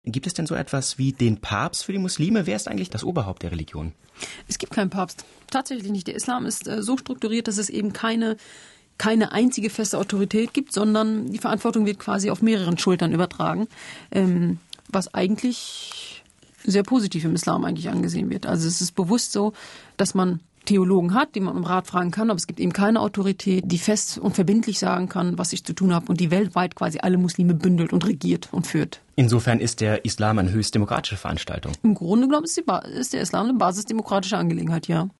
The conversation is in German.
Gibt es denn so etwas wie den Papst für die Muslime? Wer ist eigentlich das Oberhaupt der Religion? Es gibt keinen Papst. Tatsächlich nicht. Der Islam ist so strukturiert, dass es eben keine einzige feste Autorität gibt, sondern die Verantwortung wird quasi auf mehreren Schultern übertragen, was eigentlich sehr positiv im Islam eigentlich angesehen wird. Also es ist bewusst so, dass man Theologen hat, die man um Rat fragen kann, aber es gibt eben keine Autorität, die fest und verbindlich sagen kann, was ich zu tun habe und die weltweit quasi alle Muslime bündelt und regiert und führt. Insofern ist der Islam eine höchst demokratische Veranstaltung. Im Grunde genommen ist der Islam eine basisdemokratische Angelegenheit, ja.